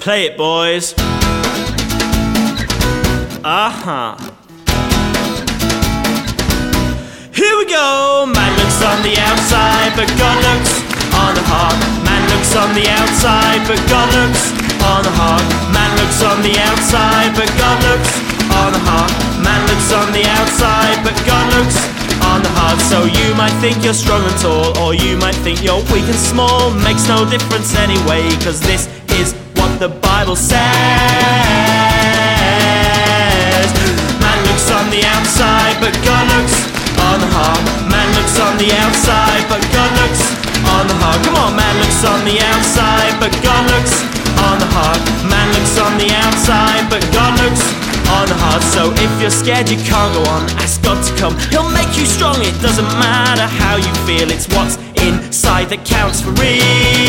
Play it, boys. Here we go. Man looks on the outside, but God looks on the heart. Man looks on the outside, but God looks on the heart. Man looks on the outside, but God looks on the heart. Man looks on the outside, but God looks on the heart. So you might think you're strong and tall, or you might think you're weak and small. Makes no difference anyway, cause this is what the Bible says. Man looks on the outside, but God looks on the heart. Man looks on the outside, but God looks on the heart. Come on, man looks on the outside, but God looks on the heart. Man looks on the outside, but God looks on the heart. So if you're scared you can't go on, ask God to come. He'll make you strong. It doesn't matter how you feel, it's what's inside that counts for real.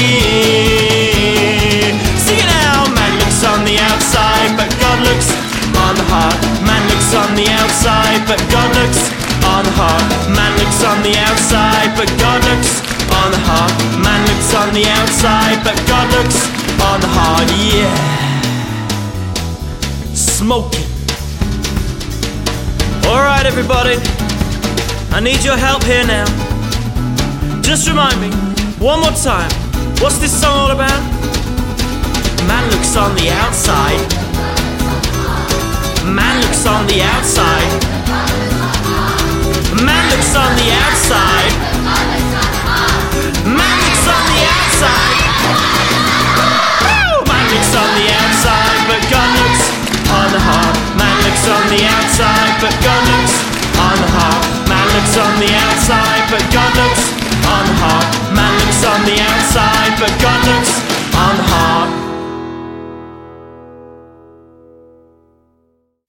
Sing it out. Man looks on the outside, but God looks on the heart. Man looks on the outside, but God looks on the heart. Man looks on the outside, but God looks on the heart. Man looks on the outside, but God looks on the heart. Yeah. Smoking. Alright everybody, I need your help here now. Just remind me, one more time, what's this song all about? Man looks on the outside. Man looks on the outside. Man looks on the outside.